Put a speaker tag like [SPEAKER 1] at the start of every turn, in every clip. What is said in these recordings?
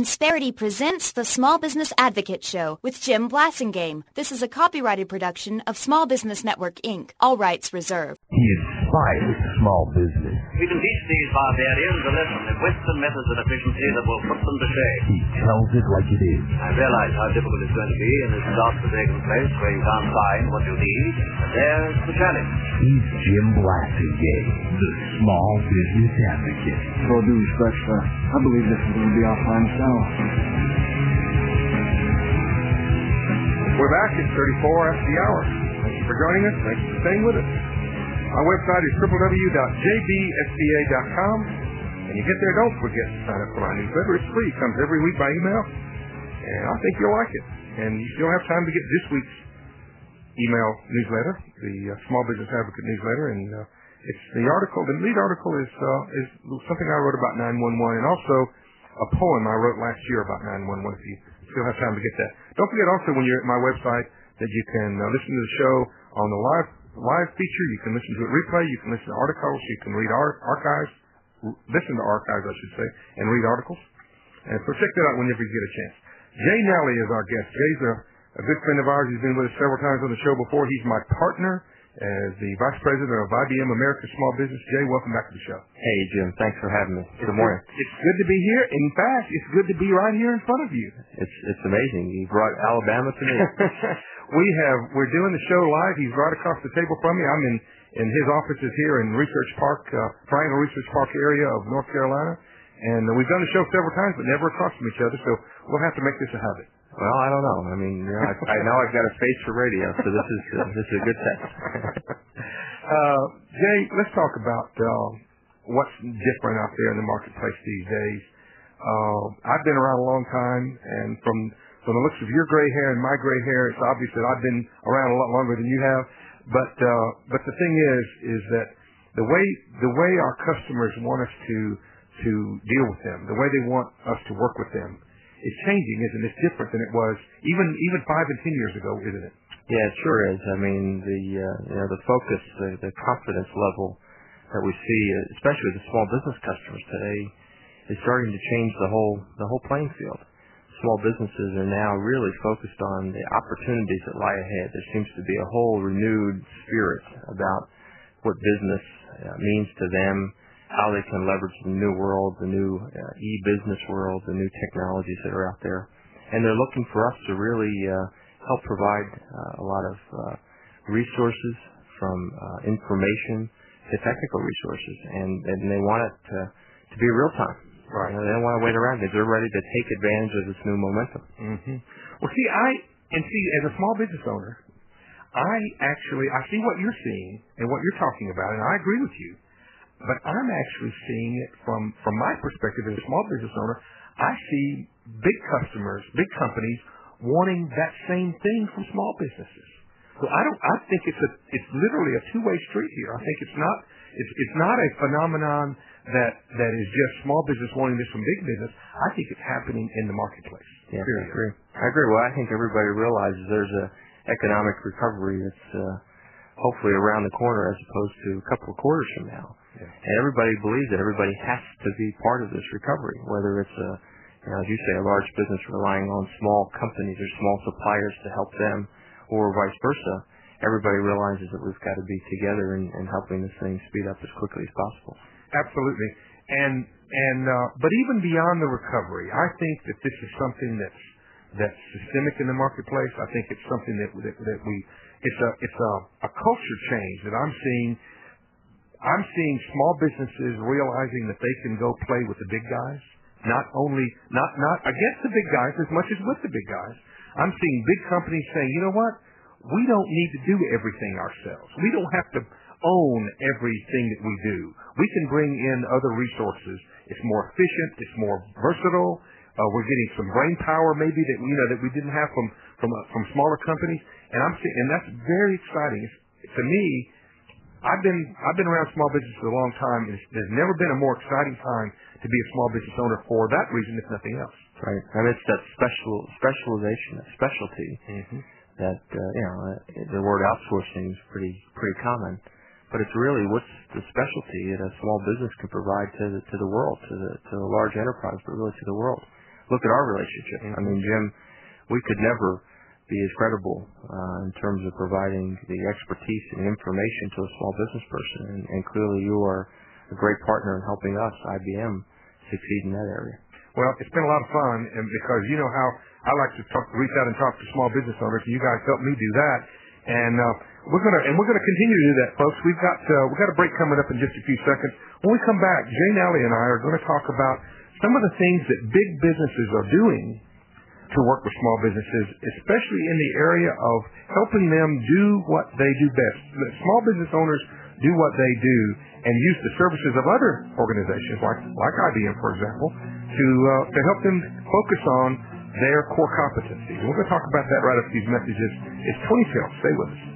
[SPEAKER 1] Insperity presents the Small Business Advocate Show with Jim Blasingame. This is a copyrighted production of Small Business Network, Inc. All rights reserved.
[SPEAKER 2] He inspires small business.
[SPEAKER 3] We can teach these barbarians a lesson in wisdom, methods, and efficiency that will put them to shame.
[SPEAKER 2] He tells it like it is.
[SPEAKER 3] I realize how difficult it's going to be in this God-forsaken place where you can't find what you need, and there's the challenge.
[SPEAKER 2] He's Jim Blasingame, the Small Business Advocate.
[SPEAKER 4] With all due respect, sir, I believe this is going to be our finest hour.
[SPEAKER 5] We're back. It's 34 after the hour. Thank you for joining us. Thank you for staying with us. Our website is www.jbsba.com. And you get there, don't forget to sign up for my newsletter. It's free. It comes every week by email. And I think you'll like it. And you still have time to get this week's email newsletter, the Small Business Advocate newsletter. And it's the article. The lead article is something I wrote about 911, and also a poem I wrote last year about 911, if you still have time to get that. Don't forget also when you're at my website that you can listen to the show on the live feature. You can listen to it replay. You can listen to articles. You can read archives. Listen to archives, I should say, and read articles. And so check that out whenever you get a chance. Jay Nally is our guest. Jay's a good friend of ours. He's been with us several times on the show before. He's my partner as the Vice President of IBM America's Small Business. Jay, welcome back to the show.
[SPEAKER 6] Hey, Jim. Thanks for having me. Good morning.
[SPEAKER 5] It's good to be here. In fact, it's good to be right here in front of you.
[SPEAKER 6] It's amazing. You brought Alabama to me.
[SPEAKER 5] We're doing the show live. He's right across the table from me. I'm in his offices here in Research Park, Triangle Research Park area of North Carolina. And we've done the show several times, but never across from each other, so we'll have to make this a habit.
[SPEAKER 6] Well, I don't know. I mean, I know I've got a face for radio, so this is a good test.
[SPEAKER 5] Jay, let's talk about what's different out there in the marketplace these days. I've been around a long time, and from the looks of your gray hair and my gray hair, it's obvious that I've been around a lot longer than you have. But the thing is that the way our customers want us to deal with them, the way they want us to work with them, it's changing, isn't it? It's different than it was even 5 and 10 years ago, isn't it?
[SPEAKER 6] Yeah, it sure is. I mean, the focus, the confidence level that we see, especially with the small business customers today, is starting to change the whole playing field. Small businesses are now really focused on the opportunities that lie ahead. There seems to be a whole renewed spirit about what business means to them, how they can leverage the new world, the new e-business world, the new technologies that are out there. And they're looking for us to really help provide a lot of resources, from information to technical resources. And they want it to be real time.
[SPEAKER 5] Right.
[SPEAKER 6] They don't want to wait around because they're ready to take advantage of this new momentum.
[SPEAKER 5] Mm-hmm. Well, see, as a small business owner, I see what you're seeing and what you're talking about, and I agree with you. But I'm actually seeing it from my perspective as a small business owner. I see big customers, big companies wanting that same thing from small businesses. So I think it's literally a two-way street here. I think it's not a phenomenon that is just small business wanting this from big business. I think it's happening in the marketplace.
[SPEAKER 6] Yeah, I agree. Well, I think everybody realizes there's a economic recovery that's hopefully around the corner as opposed to a couple of quarters from now. Yeah. And everybody believes that everybody has to be part of this recovery, whether it's as you say, a large business relying on small companies or small suppliers to help them, or vice versa. Everybody realizes that we've got to be together in helping this thing speed up as quickly as possible.
[SPEAKER 5] Absolutely. But even beyond the recovery, I think that this is something that's systemic in the marketplace. I think it's something that it's a culture change that I'm seeing. I'm seeing small businesses realizing that they can go play with the big guys, not against the big guys as much as with the big guys. I'm seeing big companies saying, you know what, we don't need to do everything ourselves. We don't have to own everything that we do. We can bring in other resources. It's more efficient. It's more versatile. We're getting some brain power maybe that we didn't have from smaller companies. And that's very exciting. To me, I've been around small business for a long time. There's never been a more exciting time to be a small business owner for that reason, if nothing else.
[SPEAKER 6] Right, and it's that specialization, that specialty. Mm-hmm. That the word outsourcing is pretty common, but it's really what's the specialty that a small business can provide to the world, to the large enterprise, but really to the world. look at our relationship. I mean, Jim, we could never be as credible in terms of providing the expertise and information to a small business person. And clearly you are a great partner in helping us, IBM, succeed in that area.
[SPEAKER 5] Well, it's been a lot of fun, and because you know how I like to reach out and talk to small business owners, and you guys help me do that. And we're gonna continue to do that, folks. We've got a break coming up in just a few seconds. When we come back, Jane Alley and I are going to talk about some of the things that big businesses are doing to work with small businesses, especially in the area of helping them do what they do best. Let small business owners do what they do and use the services of other organizations like IBM, for example, to help them focus on their core competencies. We're going to talk about that right after these messages. It's 20 Till. Stay with us.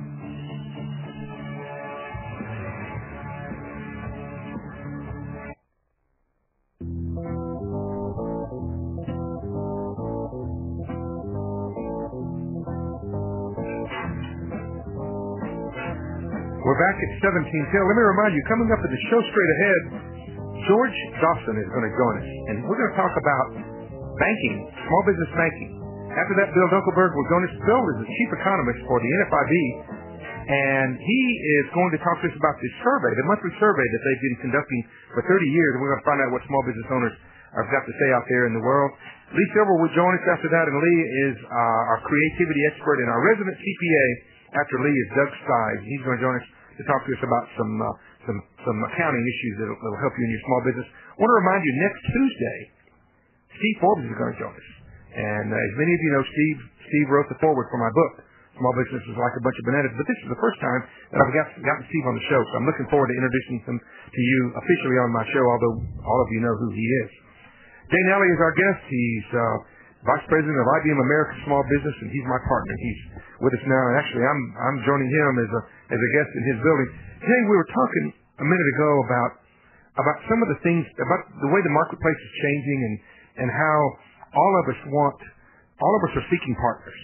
[SPEAKER 5] We're back at 17 Till. Let me remind you, coming up in the show straight ahead, George Dawson is going to join us, and we're going to talk about banking, small business banking. After that, Bill Dunkelberg will join us. Bill is the chief economist for the NFIB, and he is going to talk to us about this survey, the monthly survey that they've been conducting for 30 years, and we're going to find out what small business owners have got to say out there in the world. Lee Silver will join us after that, and Lee is our creativity expert, and our resident CPA after Lee is Doug Stives. He's going to join us to talk to us about some accounting issues that will help you in your small business. I want to remind you, next Tuesday, Steve Forbes is going to join us. And as many of you know, Steve wrote the foreword for my book, Small Business is Like a Bunch of Bananas. But this is the first time that I've gotten Steve on the show, so I'm looking forward to introducing him to you officially on my show, although all of you know who he is. Dane Alley is our guest. He's Vice President of IBM America Small Business, and he's my partner. He's with us now, and actually I'm joining him as a guest in his building. Today we were talking a minute ago about some of the things, about the way the marketplace is changing, and how all of us are seeking partners.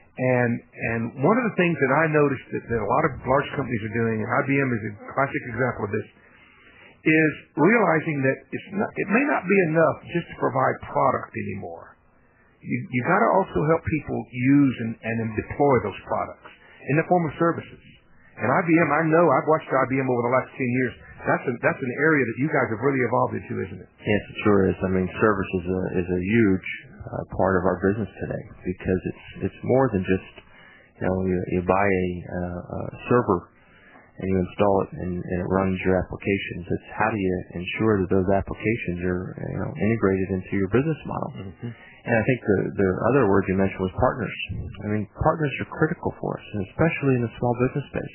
[SPEAKER 5] And one of the things that I noticed that a lot of large companies are doing, and IBM is a classic example of this, is realizing that it may not be enough just to provide product anymore. You got to also help people use and deploy those products in the form of services. And IBM, I know I've watched IBM over the last 10 years. That's an area that you guys have really evolved into, isn't it?
[SPEAKER 6] Yes, it sure is. I mean, service is a huge part of our business today, because it's more than just you buy a server and you install it and it runs your applications. It's how do you ensure that those applications are integrated into your business model. Mm-hmm. And I think the other word you mentioned was partners. I mean, partners are critical for us, and especially in the small business space.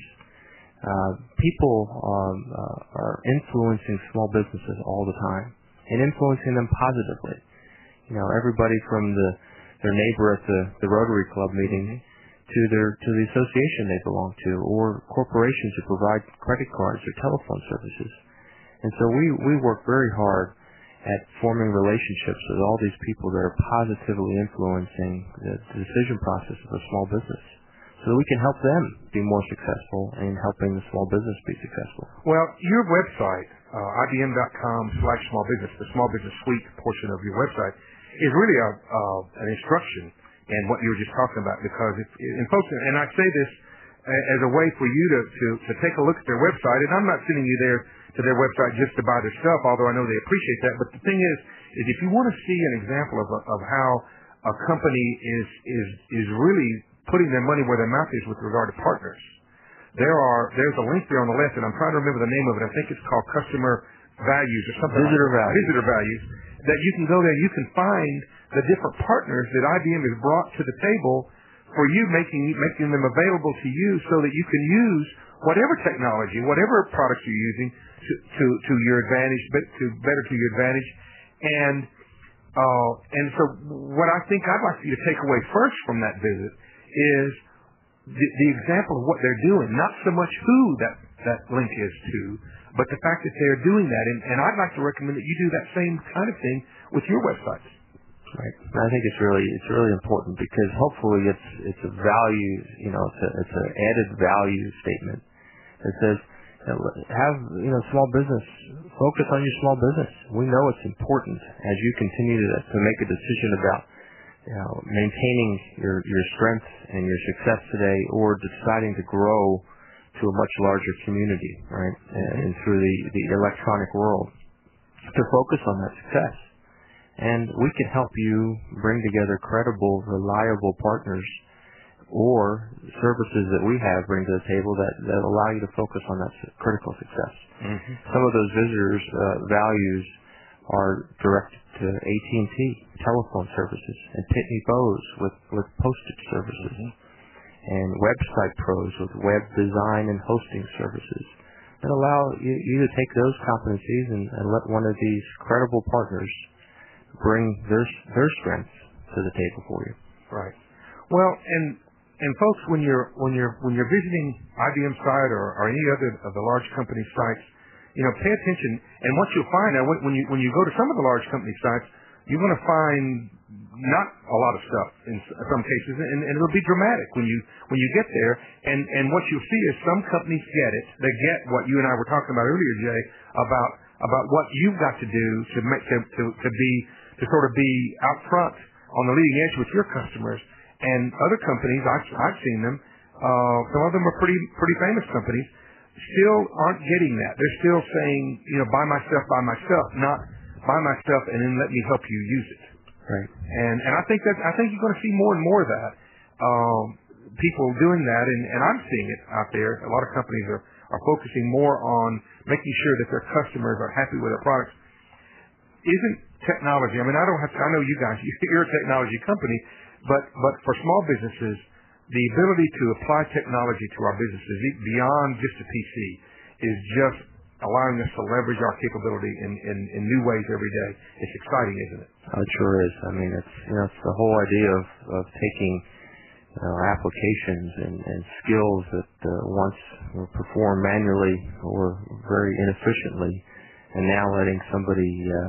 [SPEAKER 6] People are influencing small businesses all the time and influencing them positively. Everybody from their neighbor at the Rotary Club meeting to the association they belong to, or corporations who provide credit cards or telephone services. And so we work very hard at forming relationships with all these people that are positively influencing the decision process of a small business, so that we can help them be more successful in helping the small business be successful.
[SPEAKER 5] Well, your website, IBM.com/smallbusiness, the small business suite portion of your website, is really an instruction in what you were just talking about, because folks, and I say this as a way for you to take a look at their website, and I'm not sending you there to their website just to buy their stuff, although I know they appreciate that. But the thing is if you want to see an example of how a company is really putting their money where their mouth is with regard to partners, there's a link there on the left, and I'm trying to remember the name of it. I think it's called Customer Values or something. Visitor Values. That you can go there, you can find the different partners that IBM has brought to the table for you, making them available to you, so that you can use whatever technology, whatever products you're using to your advantage, but better to your advantage. And so what I think I'd like you to take away first from that visit is the example of what they're doing, not so much who that link is to, but the fact that they're doing that. And I'd like to recommend that you do that same kind of thing with your websites.
[SPEAKER 6] Right. I think it's really important, because hopefully it's a value, it's an added value statement that says, have small business focus on your small business. We know it's important as you continue to make a decision about maintaining your strength and your success today, or deciding to grow to a much larger community, right? And through the electronic world, to focus on that success. And we can help you bring together credible, reliable partners or services that we have bring to the table that allow you to focus on that critical success. Mm-hmm. Some of those visitors' values are directed to AT&T telephone services and Pitney Bowes with postage services, and website pros with web design and hosting services that allow you to take those competencies and let one of these credible partners bring their strengths to the table for you.
[SPEAKER 5] Right. Well, and folks, when you're visiting IBM site or any other of the large company sites, pay attention. And what you'll find now, when you go to some of the large company sites, you're going to find not a lot of stuff in some cases, and it'll be dramatic when you get there. And what you'll see is some companies get it. They get what you and I were talking about earlier, Jay, about what you've got to do to sort of be out front on the leading edge with your customers. And other companies, I've seen them. Some of them are pretty famous companies. Still aren't getting that. They're still saying, buy my stuff, not buy my stuff and then let me help you use it.
[SPEAKER 6] Right.
[SPEAKER 5] And I think you're going to see more and more of that. People doing that, and I'm seeing it out there. A lot of companies are focusing more on making sure that their customers are happy with their products. Isn't technology? I mean, I know you guys. You're a technology company, but for small businesses, the ability to apply technology to our businesses beyond just a PC is just allowing us to leverage our capability in new ways every day. It's exciting, isn't it?
[SPEAKER 6] It sure is. I mean, it's the whole idea of taking applications and skills that once were performed manually or very inefficiently, and now letting somebody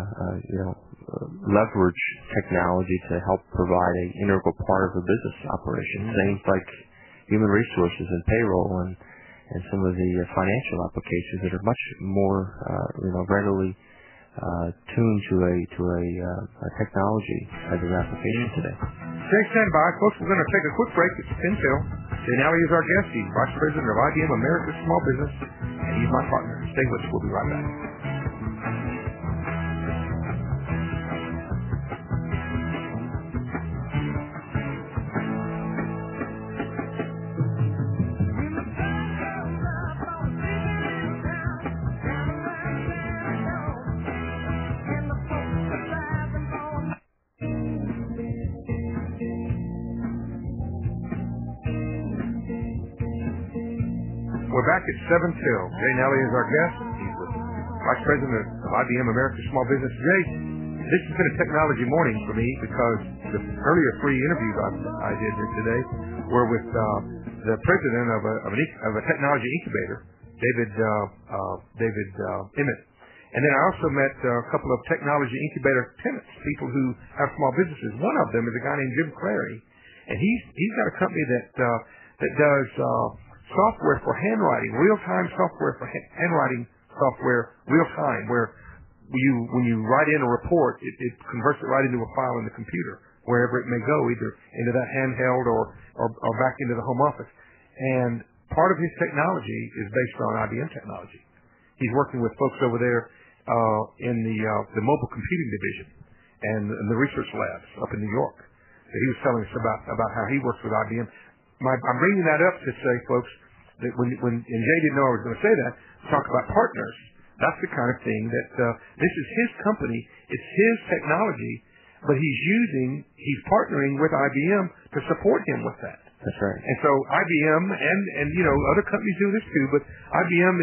[SPEAKER 6] leverage technology to help provide an integral part of the business operation. Things like human resources and payroll and some of the financial applications that are much more readily tuned to a technology as an application today.
[SPEAKER 5] Stay stand by, folks. We're going to take a quick break. It's Tim Till. Jay Nally is our guest. He's Vice President of IBM America's Small Business, and he's my partner. Stay with us. We'll be right back. We're back at 7 till. Jay Nally is our guest. He's the Vice President of IBM America's Small Business. Jay, this has been a technology morning for me because the earlier 3 interviews I did today were with the president of a technology incubator, David Emmett. And then I also met a couple of technology incubator tenants, people who have small businesses. One of them is a guy named Jim Clary, and he's got a company that does software for handwriting, real-time software for handwriting software, real-time, where when you write in a report, it converts it right into a file in the computer, wherever it may go, either into that handheld or back into the home office. And part of his technology is based on IBM technology. He's working with folks over there in the mobile computing division and the research labs up in New York. So he was telling us about how he works with IBM. I'm bringing that up to say, folks, that when and Jay didn't know I was going to say that, talk about partners. That's the kind of thing that this is his company, it's his technology, but he's partnering with IBM to support him with that.
[SPEAKER 6] That's right.
[SPEAKER 5] And so IBM and other companies do this too, but IBM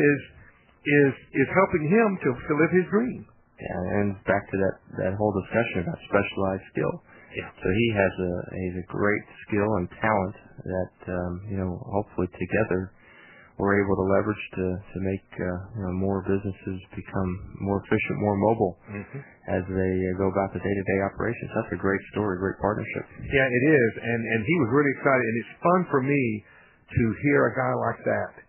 [SPEAKER 5] is helping him to live his dream.
[SPEAKER 6] Yeah, and back to that whole discussion about specialized skill.
[SPEAKER 5] Yeah.
[SPEAKER 6] So he's a great skill and talent that hopefully together we're able to leverage to make more businesses become more efficient, more mobile as they go about the day-to-day operations. That's a great story, great partnership.
[SPEAKER 5] Yeah, it is, and he was really excited, and it's fun for me to hear a guy like that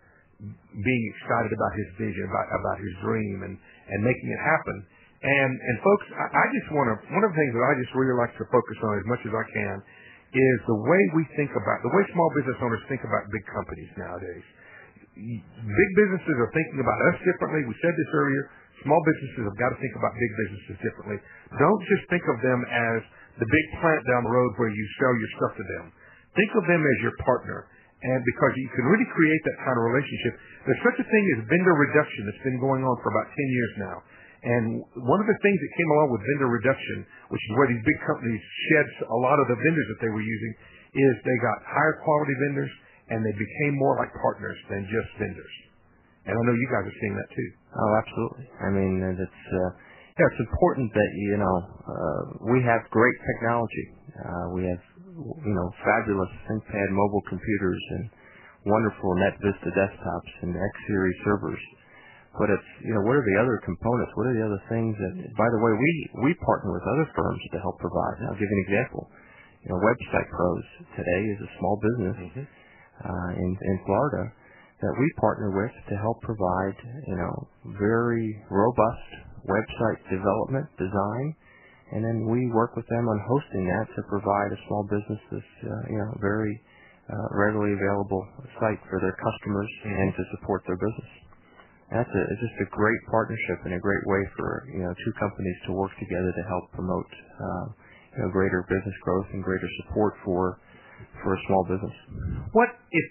[SPEAKER 5] being excited about his vision, about his dream, and making it happen. And folks, I just want to, one of the things that I just really like to focus on as much as I can is the way the way small business owners think about big companies nowadays. Big businesses are thinking about us differently. We said this earlier. Small businesses have got to think about big businesses differently. Don't just think of them as the big plant down the road where you sell your stuff to them. Think of them as your partner. And because you can really create that kind of relationship. There's such a thing as vendor reduction that's been going on for about 10 years now. And one of the things that came along with vendor reduction, which is where these big companies shed a lot of the vendors that they were using, is they got higher quality vendors and they became more like partners than just vendors. And I know you guys are seeing that too.
[SPEAKER 6] Oh, absolutely. I mean, it's important that, we have great technology. We have, fabulous ThinkPad mobile computers and wonderful NetVista desktops and X-Series servers. But it's, what are the other components? What are the other things that, by the way, we partner with other firms to help provide. I'll give you an example. Website Pros today is a small business in Florida that we partner with to help provide, very robust website development, design, and then we work with them on hosting that to provide a small business this, very readily available site for their customers and to support their business. It's just a great partnership and a great way for two companies to work together to help promote greater business growth and greater support for a small business.
[SPEAKER 5] What if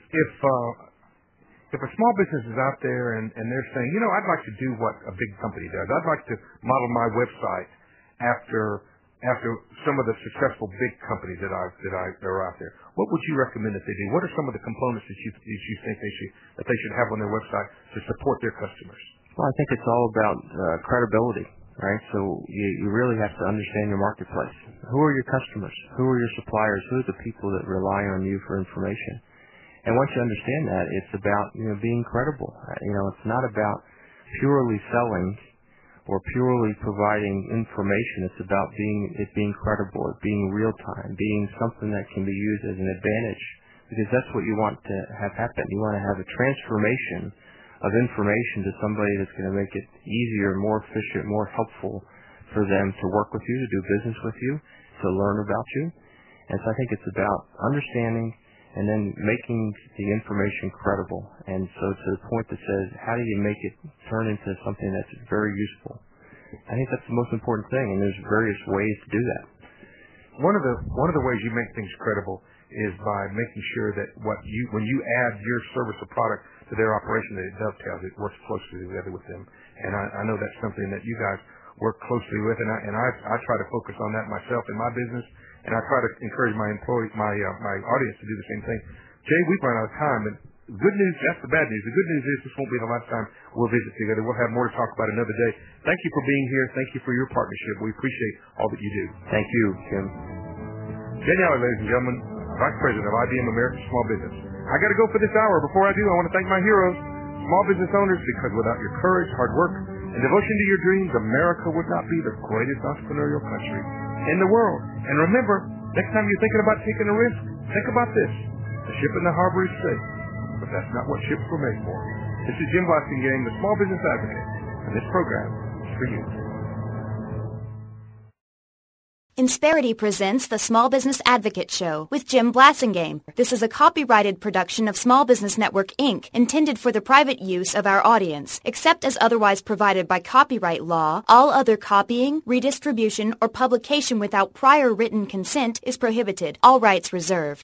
[SPEAKER 5] a small business is out there and they're saying, I'd like to do what a big company does. I'd like to model my website after some of the successful big companies that are out there. What would you recommend that they do? What are some of the components that you think they should have on their website to support their customers?
[SPEAKER 6] Well, I think it's all about credibility, right? So you really have to understand your marketplace. Who are your customers? Who are your suppliers? Who are the people that rely on you for information? And once you understand that, it's about being credible. It's not about purely selling or purely providing information. It's about being credible, being real time, being something that can be used as an advantage, because that's what you want to have happen. You want to have a transformation of information to somebody that's going to make it easier, more efficient, more helpful for them to work with you, to do business with you, to learn about you. And so I think it's about understanding and then making the information credible. And so to the point that says, how do you make it turn into something that's very useful? I think that's the most important thing, and there's various ways to do that.
[SPEAKER 5] One of the ways you make things credible is by making sure that when you add your service or product to their operation, that it dovetails, it works closely together with them. And I know that's something that you guys work closely with, and I try to focus on that myself in my business. And I try to encourage my employees, my audience to do the same thing. Jay, we've run out of time, and good news, that's the bad news. The good news is this won't be the last time we'll visit together. We'll have more to talk about another day. Thank you for being here. Thank you for your partnership. We appreciate all that you do.
[SPEAKER 6] Thank you, Jim.
[SPEAKER 5] Jay Nally, ladies and gentlemen, Vice President of IBM American Small Business. I got to go for this hour. Before I do, I want to thank my heroes, small business owners, because without your courage, hard work, and devotion to your dreams, America would not be the greatest entrepreneurial country in the world. And remember, next time you're thinking about taking a risk, think about this. The ship in the harbor is safe, but that's not what ships were made for. This is Jim Blassingame, the Small Business Advocate, and this program is for you.
[SPEAKER 1] Insperity presents the Small Business Advocate Show with Jim Blassingame. This is a copyrighted production of Small Business Network, Inc., intended for the private use of our audience. Except as otherwise provided by copyright law, all other copying, redistribution, or publication without prior written consent is prohibited. All rights reserved.